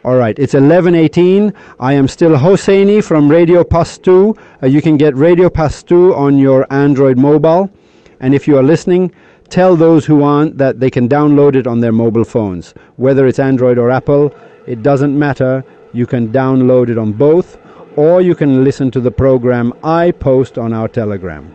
All right, it's 11:18. I am still Hosseini from Radio Pastu. You can get Radio Pastu on your Android mobile. And if you are listening, tell those who aren't that they can download it on their mobile phones. Whether it's Android or Apple, it doesn't matter. You can download it on both, or you can listen to the program I post on our Telegram.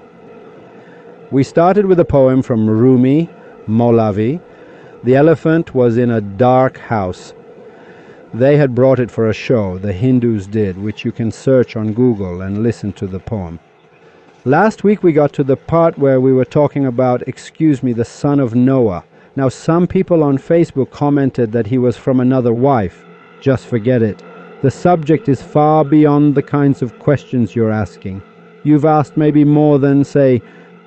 We started with a poem from Rumi, Molavi. The elephant was in a dark house. They had brought it for a show, the Hindus did, which you can search on Google and listen to the poem. Last week we got to the part where we were talking about, the son of Noah. Now some people on Facebook commented that he was from another wife. Just forget it. The subject is far beyond the kinds of questions you're asking. You've asked maybe more than, say,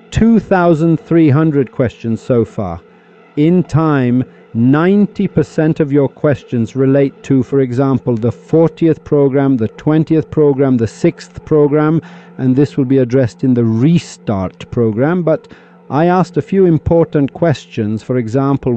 2,300 questions so far. In time, 90% of your questions relate to, for example, the 40th program, the 20th program, the 6th program, and this will be addressed in the Restart program. But I asked a few important questions. For example,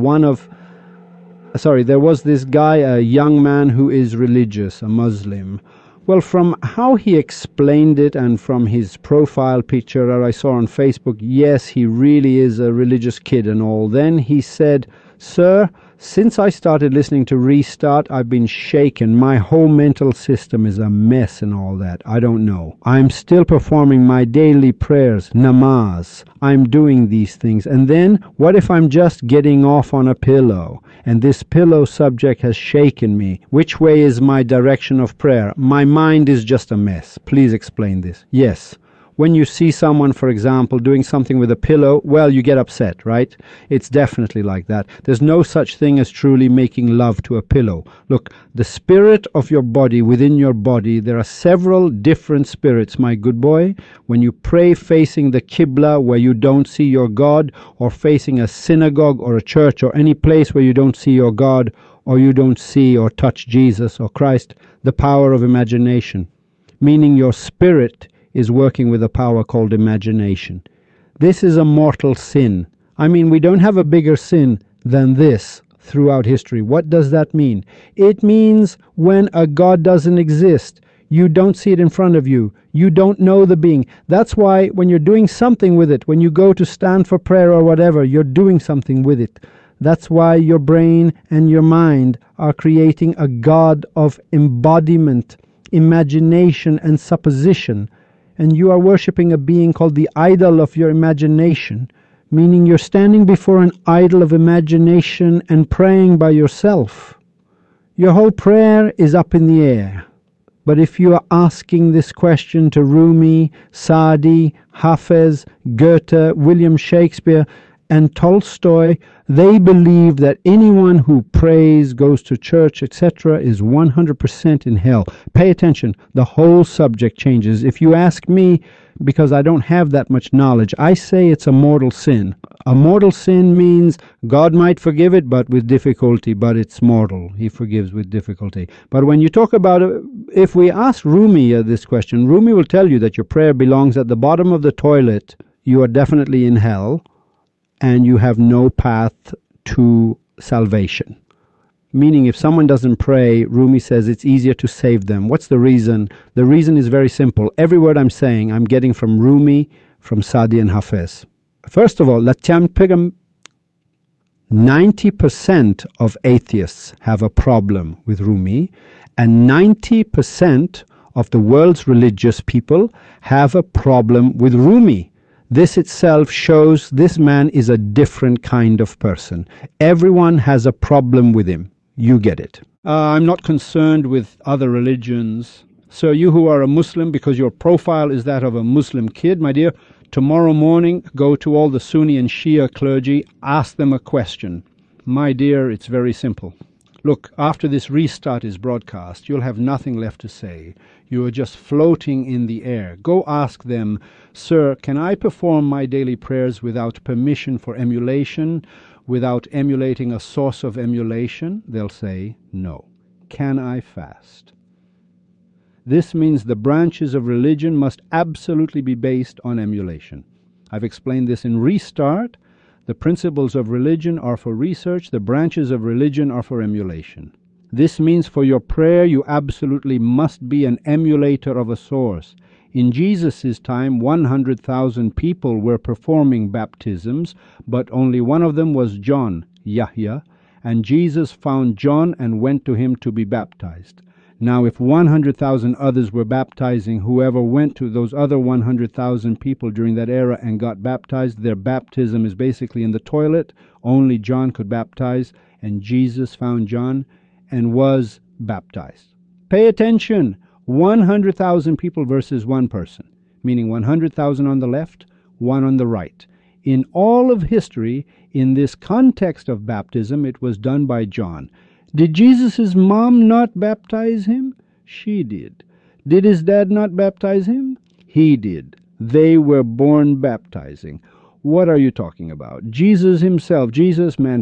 there was this guy, a young man who is religious, a Muslim. Well, from how he explained it and from his profile picture that I saw on Facebook, yes, he really is a religious kid and all. Then he said, "Sir, since I started listening to Restart, I've been shaken. My whole mental system is a mess and all that. I don't know. I'm still performing my daily prayers, namaz. I'm doing these things. And then, what if I'm just getting off on a pillow? And this pillow subject has shaken me. Which way is my direction of prayer? My mind is just a mess. Please explain this." Yes. When you see someone, for example, doing something with a pillow, well, you get upset, right? It's definitely like that. There's no such thing as truly making love to a pillow. Look, the spirit of your body, within your body, there are several different spirits, my good boy. When you pray facing the Qibla, where you don't see your God, or facing a synagogue or a church or any place where you don't see your God, or you don't see or touch Jesus or Christ, the power of imagination, meaning your spirit is working with a power called imagination. This is a mortal sin. I mean, we don't have a bigger sin than this throughout history. What does that mean? It means when a God doesn't exist, you don't see it in front of you. You don't know the being. That's why when you're doing something with it, when you go to stand for prayer or whatever, you're doing something with it. That's why your brain and your mind are creating a God of embodiment, imagination, and supposition. And you are worshipping a being called the idol of your imagination, meaning you're standing before an idol of imagination and praying by yourself. Your whole prayer is up in the air. But if you are asking this question to Rumi, Saadi, Hafez, Goethe, William Shakespeare, and Tolstoy, they believe that anyone who prays, goes to church, etc., is 100% in hell. Pay attention. The whole subject changes. If you ask me, because I don't have that much knowledge, I say it's a mortal sin. A mortal sin means God might forgive it, but with difficulty, but it's mortal. He forgives with difficulty. But when you talk about it, if we ask Rumi this question, Rumi will tell you that your prayer belongs at the bottom of the toilet. You are definitely in hell, and you have no path to salvation. Meaning if someone doesn't pray, Rumi says it's easier to save them. What's the reason? The reason is very simple. Every word I'm saying, I'm getting from Rumi, from Saadi and Hafez. First of all, 90% of atheists have a problem with Rumi, and 90% of the world's religious people have a problem with Rumi. This itself shows this man is a different kind of person. Everyone has a problem with him. You get it. I'm not concerned with other religions. So you who are a Muslim, because your profile is that of a Muslim kid, my dear, tomorrow morning, go to all the Sunni and Shia clergy, ask them a question. My dear, it's very simple. Look, after this Restart is broadcast, you'll have nothing left to say. You are just floating in the air. Go ask them, "Sir, can I perform my daily prayers without permission for emulation, without emulating a source of emulation?" They'll say, "No." "Can I fast?" This means the branches of religion must absolutely be based on emulation. I've explained this in Restart. The principles of religion are for research. The branches of religion are for emulation. This means for your prayer you absolutely must be an emulator of a source. In Jesus' time, 100,000 people were performing baptisms, but only one of them was John, Yahya, and Jesus found John and went to him to be baptized. Now, if 100,000 others were baptizing, whoever went to those other 100,000 people during that era and got baptized, their baptism is basically in the toilet. Only John could baptize, and Jesus found John and was baptized. Pay attention. 100,000 people versus one person, meaning 100,000 on the left, one on the right. In all of history, in this context of baptism, it was done by John. Did Jesus' mom not baptize him? She did. Did his dad not baptize him? He did. They were born baptizing. What are you talking about? Jesus himself, Jesus, man,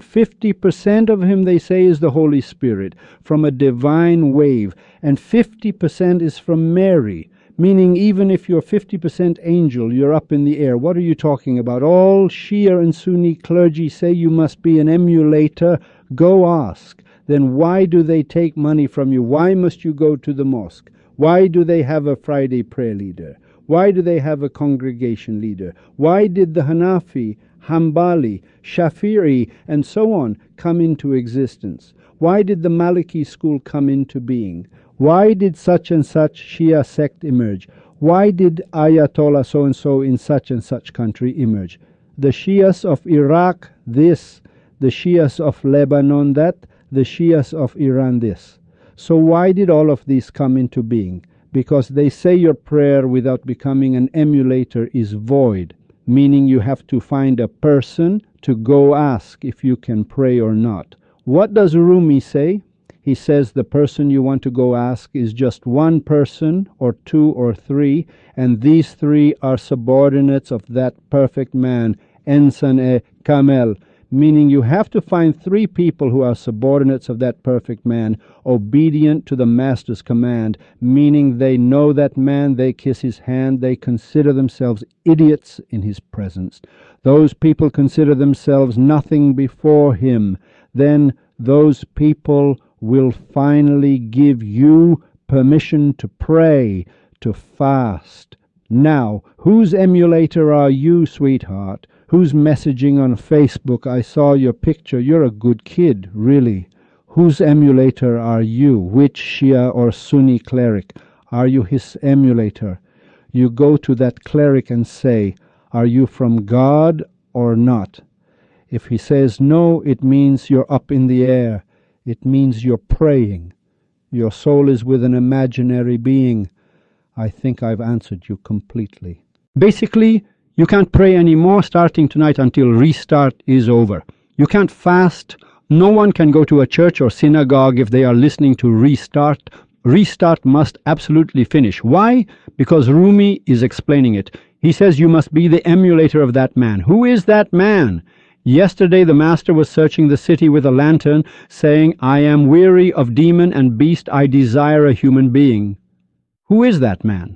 50% of him, they say, is the Holy Spirit from a divine wave, and 50% is from Mary, meaning even if you're 50% angel, you're up in the air. What are you talking about? All Shia and Sunni clergy say you must be an emulator. Go ask. Then why do they take money from you? Why must you go to the mosque? Why do they have a Friday prayer leader? Why do they have a congregation leader? Why did the Hanafi, Hanbali, Shafi'i, and so on come into existence? Why did the Maliki school come into being? Why did such and such Shia sect emerge? Why did Ayatollah so-and-so in such and such country emerge? The Shias of Iraq this, the Shias of Lebanon that, the Shias of Iran this. So why did all of these come into being? Because they say your prayer without becoming an emulator is void, meaning you have to find a person to go ask if you can pray or not. What does Rumi say? He says the person you want to go ask is just one person or two or three, and these three are subordinates of that perfect man, Ensan-e Kamel, meaning you have to find three people who are subordinates of that perfect man, obedient to the master's command, meaning they know that man, they kiss his hand, they consider themselves idiots in his presence. Those people consider themselves nothing before him. Then those people will finally give you permission to pray, to fast. Now, whose emulator are you, sweetheart? Who's messaging on Facebook? I saw your picture. You're a good kid, really. Whose emulator are you? Which Shia or Sunni cleric? Are you his emulator? You go to that cleric and say, are you from God or not? If he says no, it means you're up in the air. It means you're praying. Your soul is with an imaginary being. I think I've answered you completely. Basically, you can't pray anymore starting tonight until restart is over. You can't fast. No one can go to a church or synagogue if they are listening to restart. Restart must absolutely finish. Why? Because Rumi is explaining it. He says you must be the emulator of that man. Who is that man? Yesterday the master was searching the city with a lantern, saying, I am weary of demon and beast, I desire a human being. Who is that man?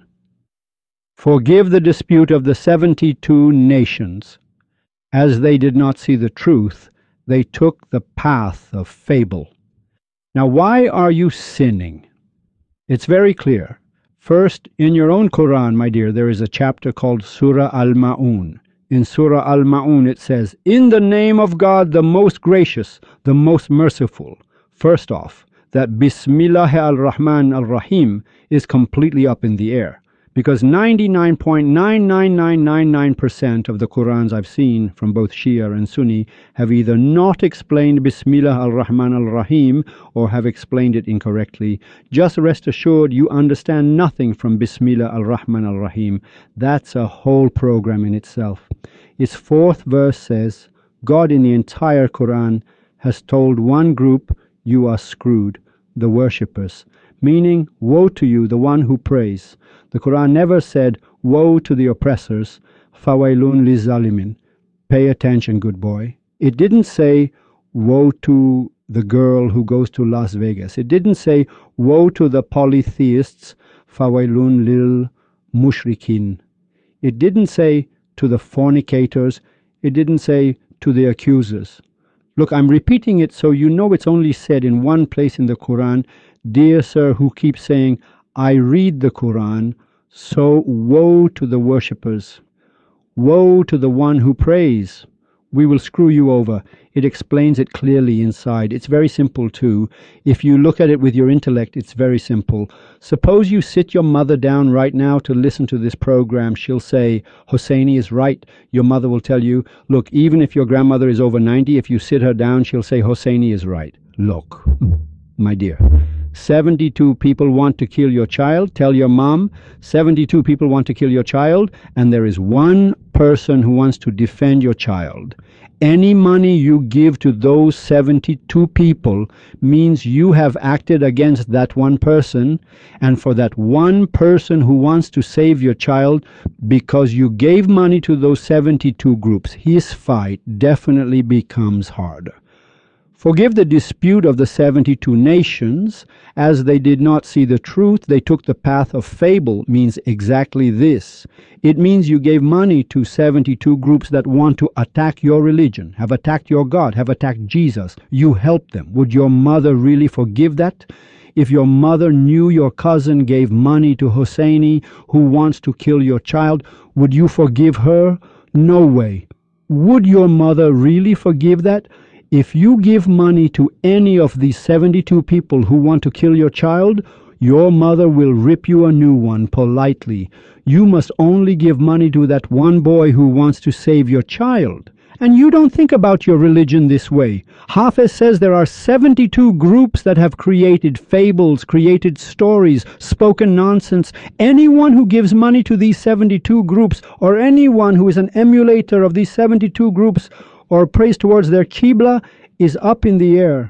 Forgive the dispute of the 72 nations. As they did not see the truth, they took the path of fable. Now, why are you sinning? It's very clear. First, in your own Quran, my dear, there is a chapter called Surah Al-Ma'un. In Surah Al-Ma'un it says, in the name of God, the most gracious, the most merciful. First off, that Bismillah al-Rahman al-Rahim is completely up in the air. Because 99.99999% of the Qurans I've seen from both Shia and Sunni have either not explained Bismillah al-Rahman al-Rahim or have explained it incorrectly. Just rest assured you understand nothing from Bismillah al-Rahman al-Rahim. That's a whole program in itself. Its fourth verse says, God in the entire Quran has told one group, you are screwed, the worshippers, meaning, woe to you, the one who prays. The Quran never said, woe to the oppressors, fawailun lizalimin. Pay attention, good boy. It didn't say, woe to the girl who goes to Las Vegas. It didn't say, woe to the polytheists, fawailun lil mushrikin. It didn't say, to the fornicators. It didn't say, to the accusers. Look, I'm repeating it so you know it's only said in one place in the Quran. Dear sir, who keeps saying, I read the Quran, so woe to the worshippers. Woe to the one who prays. We will screw you over. It explains it clearly inside. It's very simple too. If you look at it with your intellect, it's very simple. Suppose you sit your mother down right now to listen to this program. She'll say, Hosseini is right. Your mother will tell you, look, even if your grandmother is over 90, if you sit her down, she'll say, Hosseini is right. Look, my dear, 72 people want to kill your child. Tell your mom, 72 people want to kill your child, and there is one person who wants to defend your child. Any money you give to those 72 people means you have acted against that one person, and for that one person who wants to save your child, because you gave money to those 72 groups, his fight definitely becomes harder. Forgive the dispute of the 72 nations. As they did not see the truth, they took the path of fable, means exactly this. It means you gave money to 72 groups that want to attack your religion, have attacked your God, have attacked Jesus. You helped them. Would your mother really forgive that? If your mother knew your cousin gave money to Hosseini, who wants to kill your child, would you forgive her? No way. Would your mother really forgive that? If you give money to any of these 72 people who want to kill your child, your mother will rip you a new one politely. You must only give money to that one boy who wants to save your child. And you don't think about your religion this way. Hafez says there are 72 groups that have created fables, created stories, spoken nonsense. Anyone who gives money to these 72 groups, or anyone who is an emulator of these 72 groups, or prays towards their Qibla, is up in the air.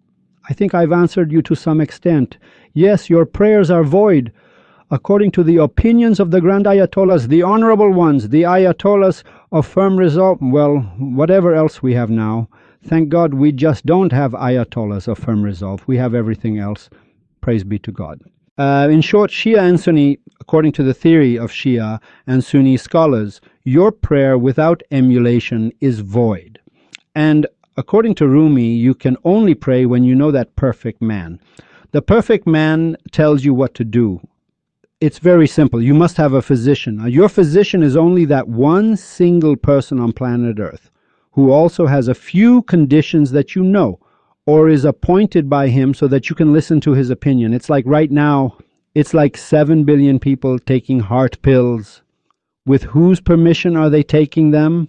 I think I've answered you to some extent. Yes, your prayers are void. According to the opinions of the Grand Ayatollahs, the honorable ones, the Ayatollahs of firm resolve, well, whatever else we have now. Thank God we just don't have Ayatollahs of firm resolve. We have everything else. Praise be to God. In short, Shia and Sunni, according to the theory of Shia and Sunni scholars, your prayer without emulation is void. And according to Rumi, you can only pray when you know that perfect man. The perfect man tells you what to do. It's very simple. You must have a physician. Your physician is only that one single person on planet Earth who also has a few conditions that you know, or is appointed by him so that you can listen to his opinion. It's like right now, it's like 7 billion people taking heart pills. With whose permission are they taking them?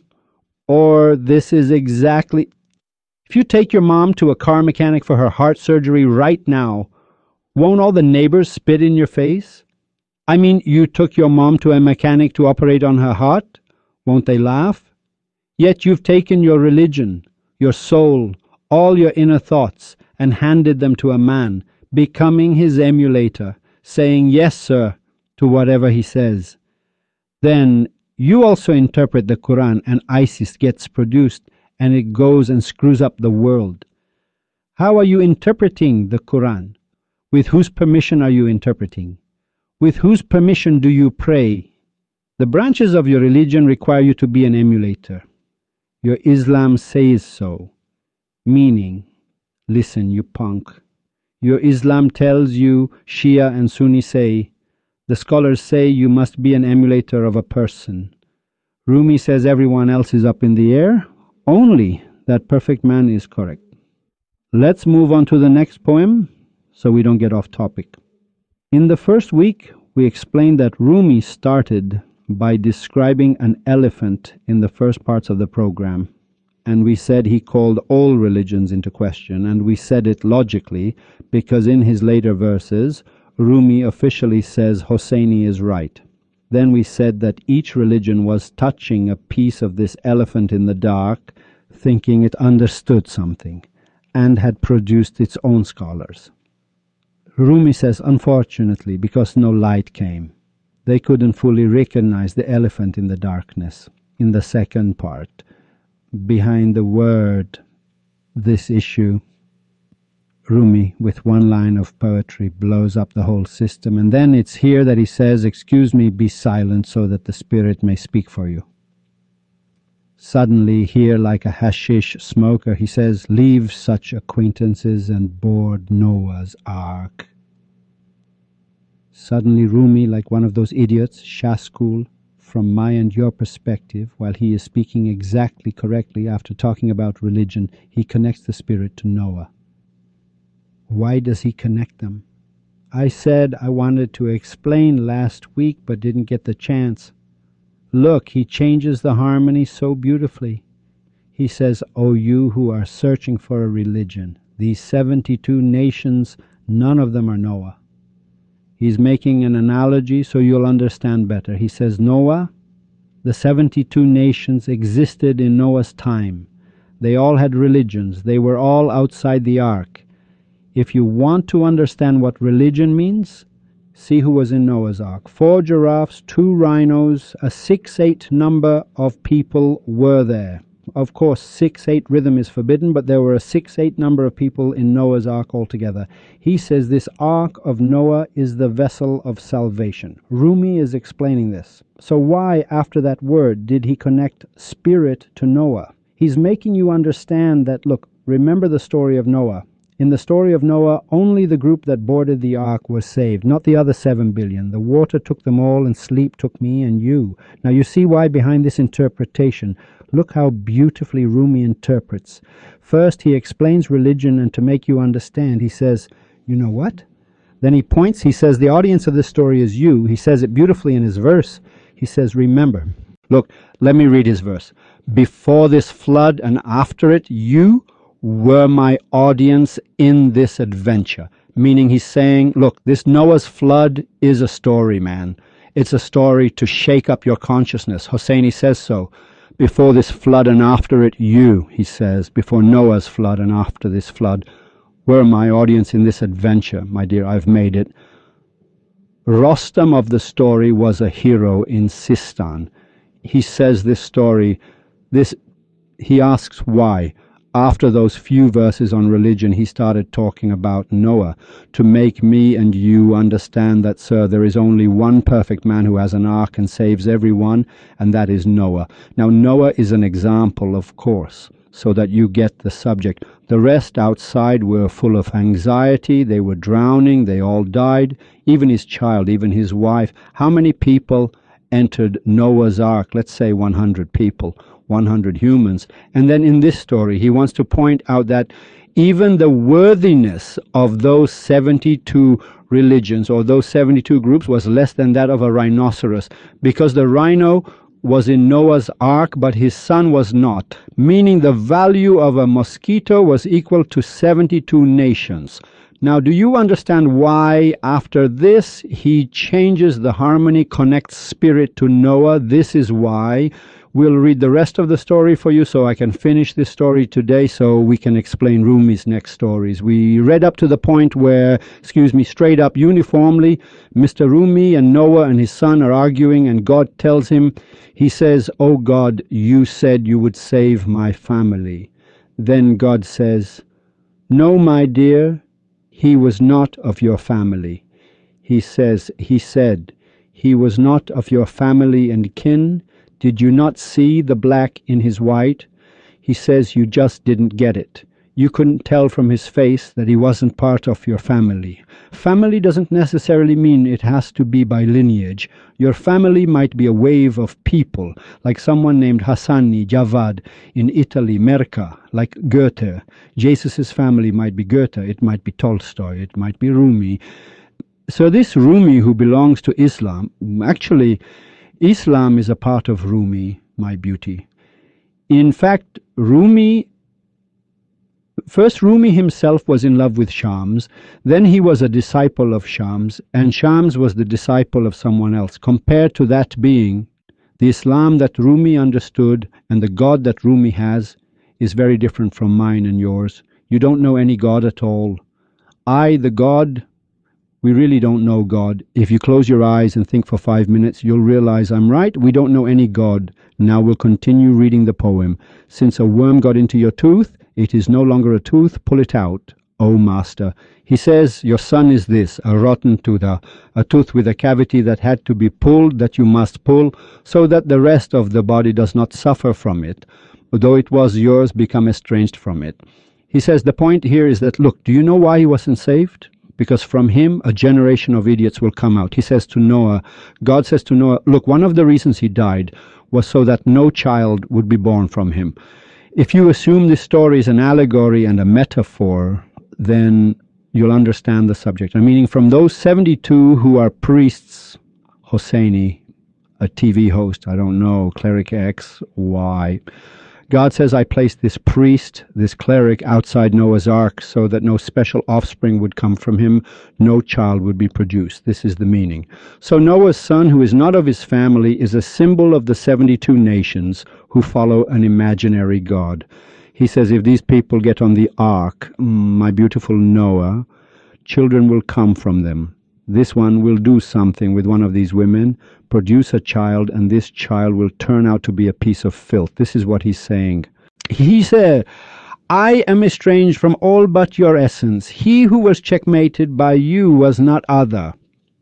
Or this is exactly... If you take your mom to a car mechanic for her heart surgery right now, won't all the neighbors spit in your face? I mean, you took your mom to a mechanic to operate on her heart. Won't they laugh? Yet you've taken your religion, your soul, all your inner thoughts, and handed them to a man, becoming his emulator, saying yes, sir, to whatever he says. Then you also interpret the Quran, and ISIS gets produced, and it goes and screws up the world. How are you interpreting the Quran? With whose permission are you interpreting? With whose permission do you pray? The branches of your religion require you to be an emulator. Your Islam says so. Meaning, listen, you punk. Your Islam tells you, Shia and Sunni say, the scholars say you must be an emulator of a person. Rumi says everyone else is up in the air. Only that perfect man is correct. Let's move on to the next poem so we don't get off topic. In the first week, we explained that Rumi started by describing an elephant in the first parts of the program. And we said he called all religions into question, and we said it logically because in his later verses, Rumi officially says Hosseini is right. Then we said that each religion was touching a piece of this elephant in the dark, thinking it understood something, and had produced its own scholars. Rumi says, unfortunately, because no light came, they couldn't fully recognize the elephant in the darkness. In the second part, behind the word, this issue, Rumi, with one line of poetry, blows up the whole system. And then it's here that he says, excuse me, be silent so that the Spirit may speak for you. Suddenly, here like a hashish smoker, he says, leave such acquaintances and board Noah's Ark. Suddenly Rumi, like one of those idiots, Shaskul, from my and your perspective, while he is speaking exactly correctly after talking about religion, he connects the spirit to Noah. Why does he connect them? I said I wanted to explain last week but didn't get the chance. Look, he changes the harmony so beautifully. He says, "O you who are searching for a religion, these 72 nations, none of them are Noah." He's making an analogy so you'll understand better. He says, Noah, the 72 nations existed in Noah's time. They all had religions. They were all outside the ark. If you want to understand what religion means, see who was in Noah's Ark. 4 giraffes, 2 rhinos, a 6/8 number of people were there. Of course, 6/8 rhythm is forbidden, but there were a 6/8 number of people in Noah's Ark altogether. He says this Ark of Noah is the vessel of salvation. Rumi is explaining this. So why, after that word, did he connect spirit to Noah? He's making you understand that, look, remember the story of Noah. In the story of Noah, only the group that boarded the ark was saved, not the other 7 billion. The water took them all, and sleep took me and you. Now you see why behind this interpretation. Look how beautifully Rumi interprets. First, he explains religion, and to make you understand, he says, you know what? Then he points, he says, the audience of this story is you. He says it beautifully in his verse. He says, remember. Look, let me read his verse. Before this flood and after it, you were my audience in this adventure. Meaning he's saying, look, this Noah's flood is a story, man. It's a story to shake up your consciousness. Hosseini says so. Before this flood and after it, you, he says, before Noah's flood and after this flood, were my audience in this adventure, my dear, I've made it. Rostam of the story was a hero in Sistan. He says this story, he asks why. After those few verses on religion, he started talking about Noah, to make me and you understand that, sir, there is only one perfect man who has an ark and saves everyone, and that is Noah. Now, Noah is an example, of course, so that you get the subject. The rest outside were full of anxiety. They were drowning. They all died. Even his child, even his wife. How many people entered Noah's ark? Let's say 100 people. 100 humans. And then in this story, he wants to point out that even the worthiness of those 72 religions or those 72 groups was less than that of a rhinoceros, because the rhino was in Noah's ark, but his son was not, meaning the value of a mosquito was equal to 72 nations. Now, do you understand why after this he changes the harmony, connects spirit to Noah? This is why. We'll read the rest of the story for you so I can finish this story today so we can explain Rumi's next stories. We read up to the point where, straight up, uniformly, Mr. Rumi and Noah and his son are arguing, and God tells him, he says, "Oh God, you said you would save my family." Then God says, "No, my dear, he was not of your family." He said, he was not of your family and kin. Did you not see the black in his white? He says you just didn't get it. You couldn't tell from his face that he wasn't part of your family. Family doesn't necessarily mean it has to be by lineage. Your family might be a wave of people, like someone named Hassani Javad in Italy, Merca, like Goethe. Jesus' family might be Goethe, it might be Tolstoy, it might be Rumi. So this Rumi who belongs to Islam, actually, Islam is a part of Rumi, my beauty. In fact, Rumi himself was in love with Shams, then he was a disciple of Shams, and Shams was the disciple of someone else. Compared to that being, the Islam that Rumi understood and the God that Rumi has is very different from mine and yours. You don't know any God at all. The God, we really don't know God. If you close your eyes and think for 5 minutes, you'll realize I'm right. We don't know any God. Now we'll continue reading the poem. Since a worm got into your tooth, it is no longer a tooth. Pull it out. O Master. He says, your son is this, a rotten tooth, a tooth with a cavity that had to be pulled, that you must pull, so that the rest of the body does not suffer from it, though it was yours, become estranged from it. He says the point here is that, look, do you know why he wasn't saved? Because from him a generation of idiots will come out. He says to Noah, God says to Noah, look, one of the reasons he died was so that no child would be born from him. If you assume this story is an allegory and a metaphor, then you'll understand the subject. Meaning from those 72 who are priests, Hosseini, a TV host, I don't know, cleric X, Y, God says, I placed this priest, this cleric, outside Noah's ark so that no special offspring would come from him, no child would be produced. This is the meaning. So Noah's son, who is not of his family, is a symbol of the 72 nations who follow an imaginary God. He says, if these people get on the ark, my beautiful Noah, children will come from them. This one will do something with one of these women, produce a child, and this child will turn out to be a piece of filth. This is what he's saying. He said, I am estranged from all but your essence. He who was checkmated by you was not other.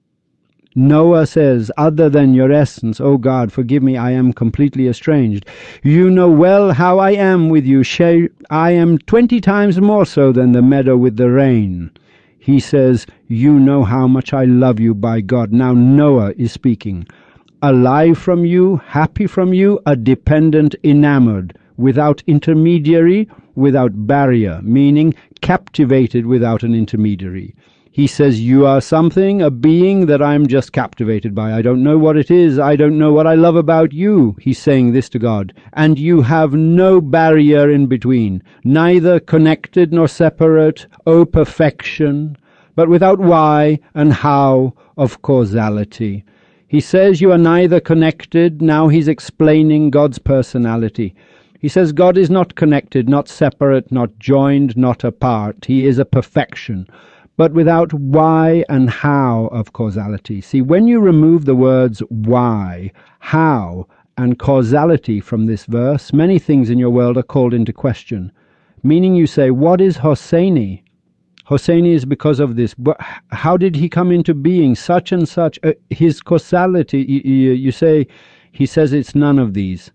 Noah says, other than your essence, O God, forgive me, I am completely estranged. You know well how I am with you. I am 20 times more so than the meadow with the rain. He says, you know how much I love you, by God. Now Noah is speaking. Alive from you, happy from you, a dependent, enamored, without intermediary, without barrier, meaning captivated without an intermediary. He says, you are something, a being that I'm just captivated by. I don't know what it is. I don't know what I love about you. He's saying this to God. And you have no barrier in between, neither connected nor separate, O perfection, but without why and how of causality. He says you are neither connected. Now he's explaining God's personality. He says God is not connected, not separate, not joined, not apart. He is a perfection, but without why and how of causality. See, when you remove the words why, how, and causality from this verse, many things in your world are called into question. Meaning you say, what is Hosseini? Hosseini is because of this. But how did he come into being? Such and such. His causality, you say, he says it's none of these.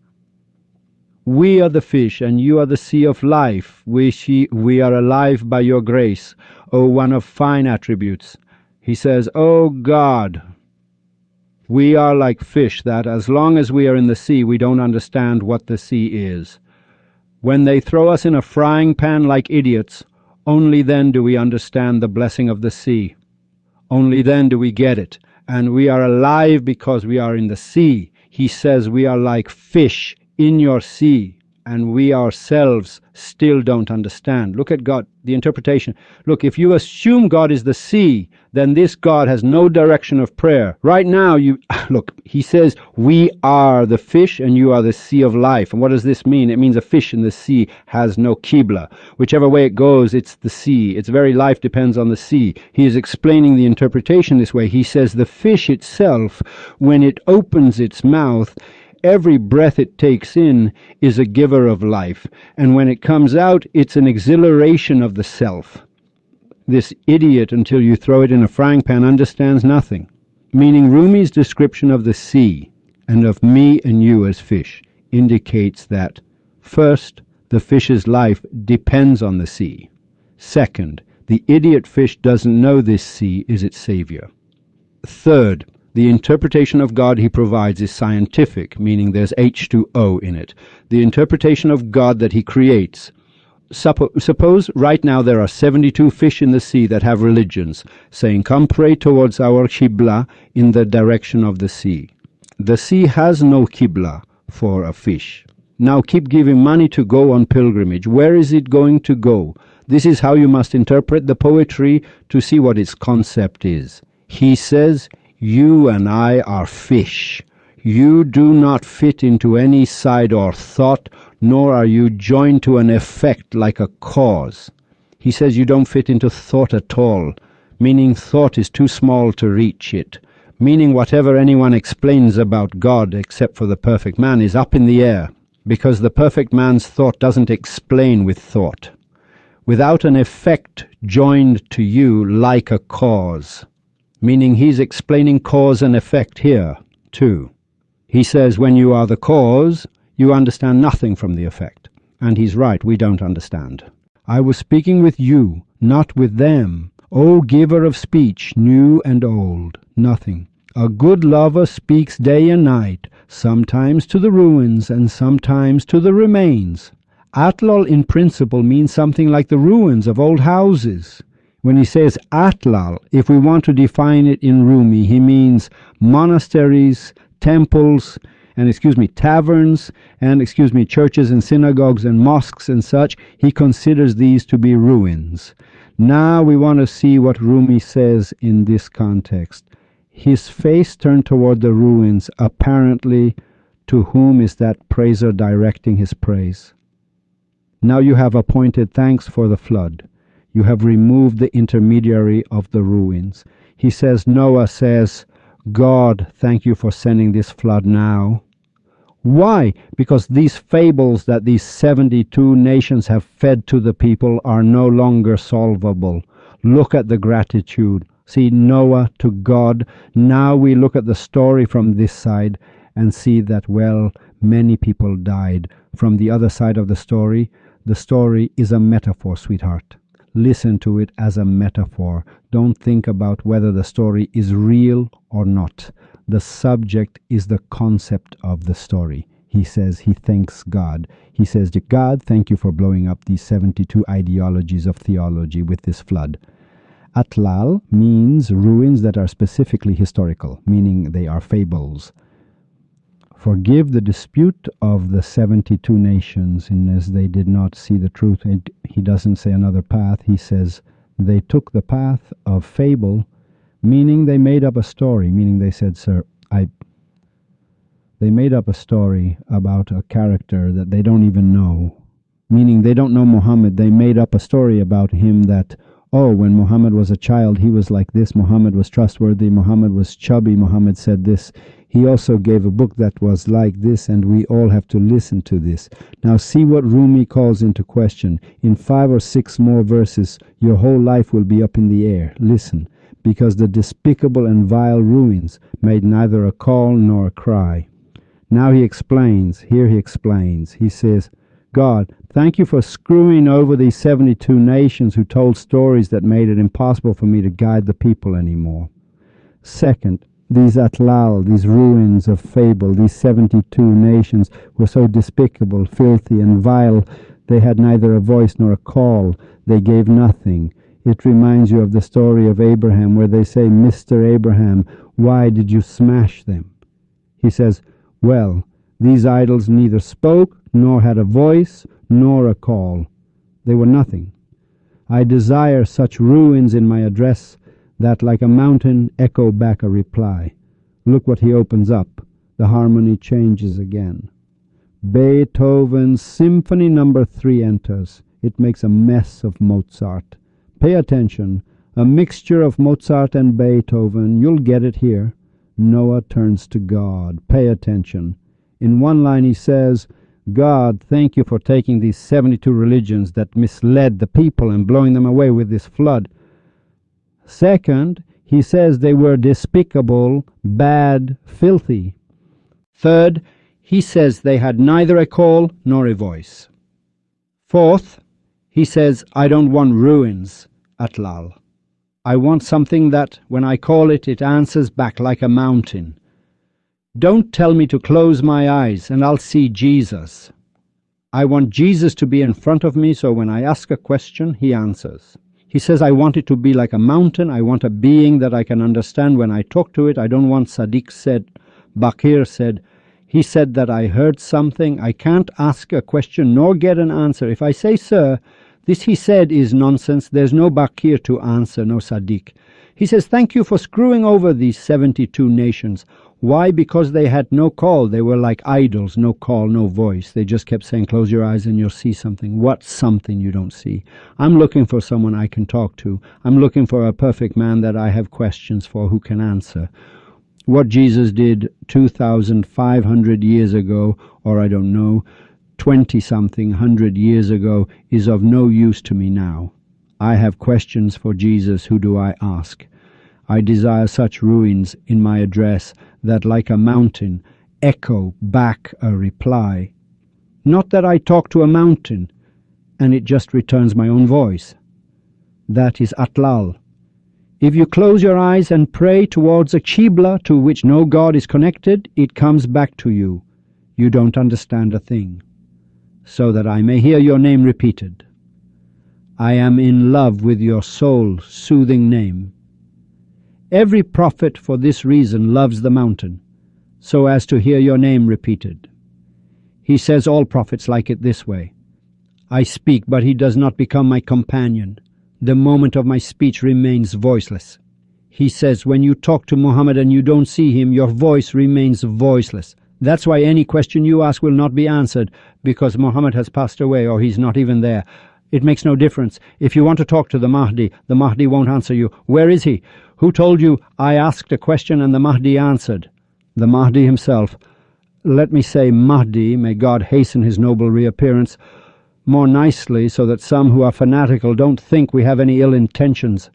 We are the fish, and you are the sea of life. We are alive by your grace, O one of fine attributes. He says, O God, we are like fish that, as long as we are in the sea, we don't understand what the sea is. When they throw us in a frying pan like idiots, only then do we understand the blessing of the sea. Only then do we get it. And we are alive because we are in the sea. He says we are like fish in your sea, and we ourselves still don't understand. Look at God, the interpretation. Look, if you assume God is the sea, then this God has no direction of prayer. Right now, look, he says, we are the fish and you are the sea of life. And what does this mean? It means a fish in the sea has no Qibla. Whichever way it goes, it's the sea. Its very life depends on the sea. He is explaining the interpretation this way. He says the fish itself, when it opens its mouth, every breath it takes in is a giver of life, and when it comes out, it's an exhilaration of the self. This idiot, until you throw it in a frying pan, understands nothing. Meaning Rumi's description of the sea and of me and you as fish indicates that, first, the fish's life depends on the sea. Second, the idiot fish doesn't know this sea is its savior. Third, the interpretation of God he provides is scientific, meaning there's H2O in it. The interpretation of God that he creates. Suppose right now there are 72 fish in the sea that have religions, saying, come pray towards our Qibla in the direction of the sea. The sea has no Qibla for a fish. Now keep giving money to go on pilgrimage. Where is it going to go? This is how you must interpret the poetry to see what its concept is. He says, you and I are fish. You do not fit into any side or thought, nor are you joined to an effect like a cause. He says you don't fit into thought at all, meaning thought is too small to reach it, meaning whatever anyone explains about God, except for the perfect man, is up in the air, because the perfect man's thought doesn't explain with thought. without an effect joined to you like a cause. Meaning he's explaining cause and effect here, too. He says when you are the cause, you understand nothing from the effect. And he's right, we don't understand. I was speaking with you, not with them. O giver of speech, new and old, nothing. A good lover speaks day and night, sometimes to the ruins and sometimes to the remains. Atlal in principle means something like the ruins of old houses. When he says Atlal, if we want to define it in Rumi, he means monasteries, temples, and taverns, and churches and synagogues and mosques and such. He considers these to be ruins. Now we want to see what Rumi says in this context. His face turned toward the ruins, apparently to whom is that praiser directing his praise? Now you have appointed thanks for the flood. You have removed the intermediary of the ruins. He says, Noah says, God, thank you for sending this flood now. Why? Because these fables that these 72 nations have fed to the people are no longer solvable. Look at the gratitude. See Noah to God. Now we look at the story from this side and see that, well, many people died. From the other side of the story is a metaphor, sweetheart. Listen to it as a metaphor. Don't think about whether the story is real or not. The subject is the concept of the story. He says he thanks God. He says, God, thank you for blowing up these 72 ideologies of theology with this flood. Atlal means ruins that are specifically historical, meaning they are fables. Forgive the dispute of the 72 nations in as they did not see the truth. He doesn't say another path. He says they took the path of fable, meaning they made up a story, meaning they said, they made up a story about a character that they don't even know, meaning they don't know Muhammad. They made up a story about him that, when Muhammad was a child, he was like this. Muhammad was trustworthy. Muhammad was chubby. Muhammad said this. He also gave a book that was like this, and we all have to listen to this. Now see what Rumi calls into question. In 5 or 6 more verses, your whole life will be up in the air. Listen, because the despicable and vile ruins made neither a call nor a cry. Now he explains. He says, God, thank you for screwing over these 72 nations who told stories that made it impossible for me to guide the people anymore. Second, these Atlal, these ruins of fable, these 72 nations were so despicable, filthy, and vile, they had neither a voice nor a call. They gave nothing. It reminds you of the story of Abraham, where they say, Mr. Abraham, why did you smash them? He says, well, these idols neither spoke, nor had a voice, nor a call. They were nothing. I desire such ruins in my address that like a mountain echo back a reply. Look what he opens up. The harmony changes again. Beethoven's Symphony No. 3 enters. It makes a mess of Mozart. Pay attention. A mixture of Mozart and Beethoven. You'll get it here. Noah turns to God. Pay attention. In one line he says, God, thank you for taking these 72 religions that misled the people and blowing them away with this flood. Second, he says they were despicable, bad, filthy. Third, he says they had neither a call nor a voice. Fourth, he says, I don't want ruins, Atlal. I want something that, when I call it, it answers back like a mountain. Don't tell me to close my eyes and I'll see Jesus. I want Jesus to be in front of me, so when I ask a question, he answers. He says, I want it to be like a mountain. I want a being that I can understand when I talk to it. I don't want Sadiq said, Bakir said, he said that I heard something. I can't ask a question nor get an answer. If I say, sir, this he said is nonsense, there's no Bakir to answer, no Sadiq. He says, thank you for screwing over these 72 nations. Why? Because they had no call. They were like idols, no call, no voice. They just kept saying, close your eyes and you'll see something. What's something you don't see? I'm looking for someone I can talk to. I'm looking for a perfect man that I have questions for who can answer. What Jesus did 2,500 years ago, or I don't know, 20-something hundred years ago is of no use to me now. I have questions for Jesus. Who do I ask? I desire such ruins in my address that like a mountain echo back a reply. Not that I talk to a mountain and it just returns my own voice. That is Atlal. If you close your eyes and pray towards a Qibla to which no God is connected, it comes back to you. You don't understand a thing. So that I may hear your name repeated. I am in love with your soul soothing name. Every prophet for this reason loves the mountain, so as to hear your name repeated. He says all prophets like it this way. I speak, but he does not become my companion. The moment of my speech remains voiceless. He says when you talk to Muhammad and you don't see him, your voice remains voiceless. That's why any question you ask will not be answered, because Muhammad has passed away or he's not even there. It makes no difference. If you want to talk to the Mahdi won't answer you. Where is he? Who told you I asked a question and the Mahdi answered? The Mahdi himself. Let me say Mahdi, may God hasten his noble reappearance, more nicely so that some who are fanatical don't think we have any ill intentions.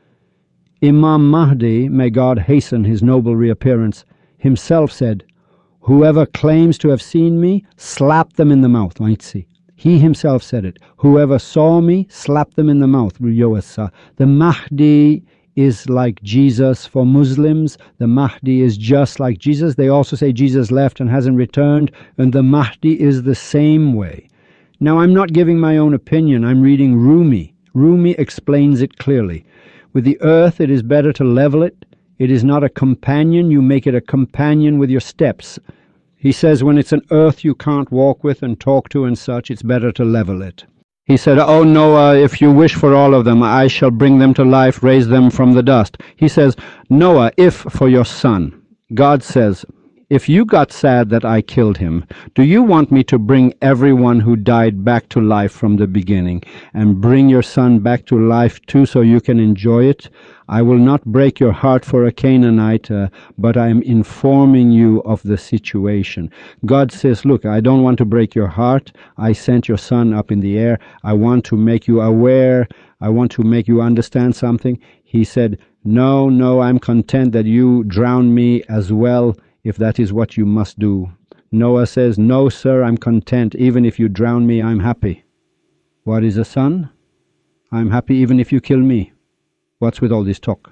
Imam Mahdi, may God hasten his noble reappearance, himself said, whoever claims to have seen me, slap them in the mouth. He himself said it. Whoever saw me, slap them in the mouth. The Mahdi is like Jesus for Muslims. The Mahdi is just like Jesus. They also say Jesus left and hasn't returned, and the Mahdi is the same way. Now, I'm not giving my own opinion. I'm reading Rumi. Rumi explains it clearly. With the earth, it is better to level it. It is not a companion. You make it a companion with your steps. He says when it's an earth you can't walk with and talk to and such, it's better to level it. He said, oh, Noah, if you wish for all of them, I shall bring them to life, raise them from the dust. He says, Noah, if for your son. God says, if you got sad that I killed him, do you want me to bring everyone who died back to life from the beginning and bring your son back to life too so you can enjoy it? I will not break your heart for a Canaanite, but I am informing you of the situation. God says, look, I don't want to break your heart. I sent your son up in the air. I want to make you aware. I want to make you understand something. He said, no, I'm content that you drown me as well, if that is what you must do. Noah says, no, sir, I'm content. Even if you drown me, I'm happy. What is a son? I'm happy even if you kill me. What's with all this talk?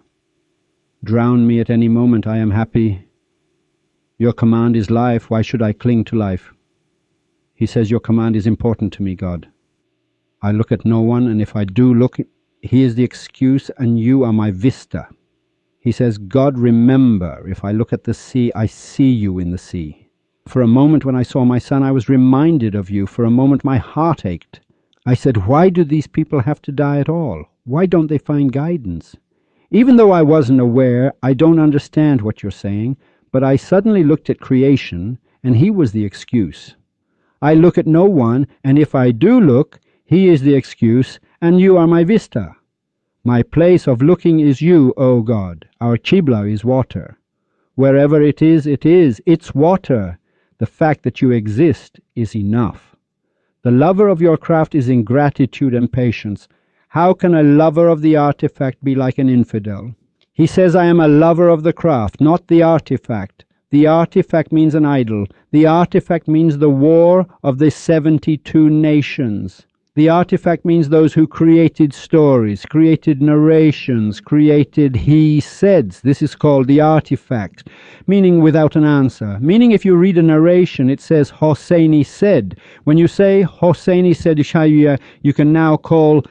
Drown me at any moment, I am happy. Your command is life, why should I cling to life? He says your command is important to me, God. I look at no one, and if I do look, he is the excuse, and you are my vista. He says, God, remember, if I look at the sea, I see you in the sea. For a moment when I saw my son, I was reminded of you. For a moment my heart ached. I said, why do these people have to die at all? Why don't they find guidance? Even though I wasn't aware, I don't understand what you're saying, but I suddenly looked at creation, and he was the excuse. I look at no one, and if I do look, he is the excuse, and you are my vista. My place of looking is you, O God. Our Qibla is water. Wherever it is, it's water. The fact that you exist is enough. The lover of your craft is in gratitude and patience. How can a lover of the artifact be like an infidel? He says, I am a lover of the craft, not the artifact. The artifact means an idol. The artifact means the war of the 72 nations. The artifact means those who created stories, created narrations, created he saids. This is called the artifact, meaning without an answer. Meaning if you read a narration, it says Hosseini said. When you say Hosseini said, you can now call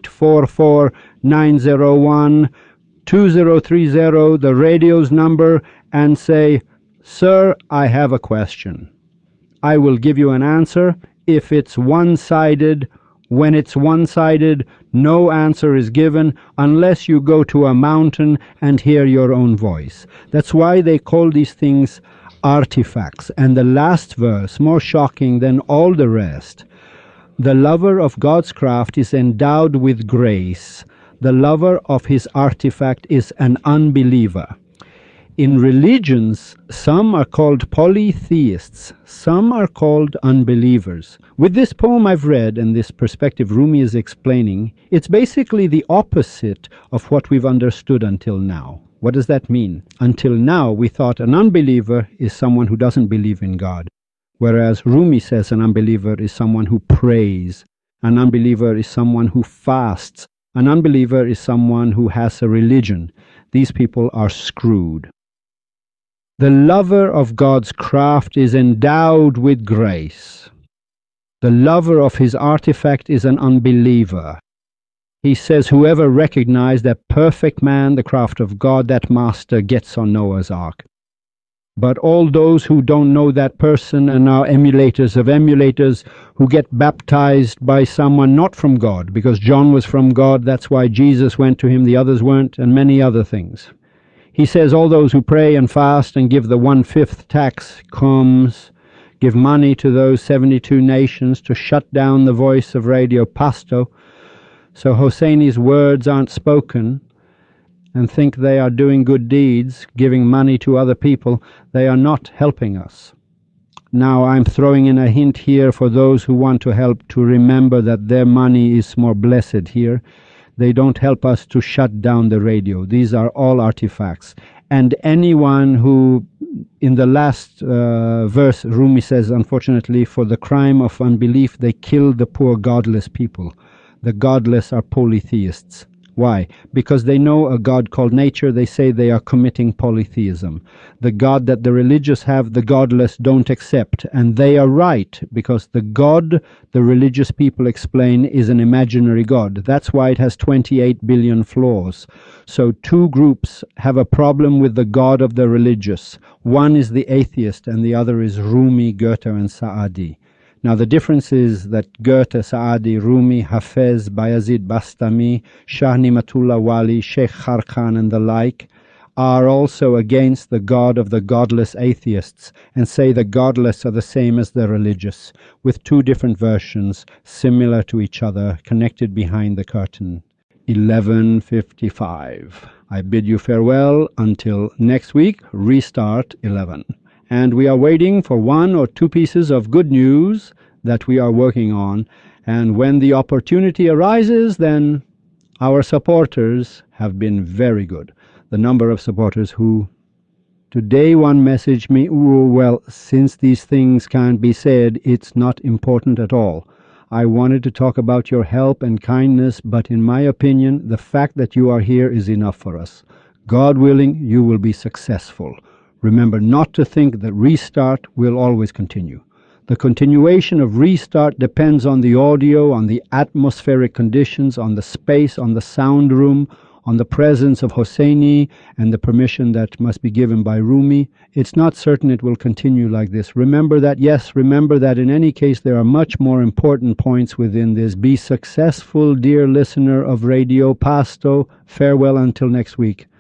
844-901-2030, the radio's number, and say, Sir, I have a question. I will give you an answer. If it's one-sided, when it's one-sided, no answer is given unless you go to a mountain and hear your own voice. That's why they call these things artifacts. And the last verse, more shocking than all the rest, the lover of God's craft is endowed with grace. The lover of his artifact is an unbeliever. In religions, some are called polytheists, some are called unbelievers. With this poem I've read and this perspective Rumi is explaining, it's basically the opposite of what we've understood until now. What does that mean? Until now, we thought an unbeliever is someone who doesn't believe in God, whereas Rumi says an unbeliever is someone who prays, an unbeliever is someone who fasts, an unbeliever is someone who has a religion. These people are screwed. The lover of God's craft is endowed with grace. The lover of his artifact is an unbeliever. He says, whoever recognized that perfect man, the craft of God, that master gets on Noah's ark. But all those who don't know that person and are emulators of emulators, who get baptized by someone not from God, because John was from God, that's why Jesus went to him, the others weren't, and many other things. He says all those who pray and fast and give the 1/5 tax, comes, give money to those 72 nations to shut down the voice of Radio Pasto, so Hosseini's words aren't spoken, and think they are doing good deeds, giving money to other people, they are not helping us. Now I'm throwing in a hint here for those who want to help to remember that their money is more blessed here. They don't help us to shut down the radio. These are all artifacts. And anyone who, in the last verse, Rumi says, unfortunately, for the crime of unbelief, they killed the poor godless people. The godless are polytheists. Why? Because they know a God called nature, they say they are committing polytheism. The God that the religious have, the godless don't accept. And they are right, because the God the religious people explain is an imaginary God. That's why it has 28 billion flaws. So two groups have a problem with the God of the religious. One is the atheist, and the other is Rumi, Goethe, and Saadi. Now the difference is that Goethe, Saadi, Rumi, Hafez, Bayazid Bastami, Shah Ni'matullah Wali, Sheikh Kharkhan and the like are also against the God of the godless atheists and say the godless are the same as the religious, with two different versions similar to each other connected behind the curtain. 11:55. I bid you farewell until next week, restart 11. And we are waiting for one or two pieces of good news that we are working on. And when the opportunity arises, then our supporters have been very good. The number of supporters who today one messaged me, well, since these things can't be said, it's not important at all. I wanted to talk about your help and kindness, but in my opinion, the fact that you are here is enough for us. God willing, you will be successful. Remember not to think that restart will always continue. The continuation of restart depends on the audio, on the atmospheric conditions, on the space, on the sound room, on the presence of Hosseini and the permission that must be given by Rumi. It's not certain it will continue like this. Remember that, yes, remember that in any case there are much more important points within this. Be successful, dear listener of Radio Pasto. Farewell until next week.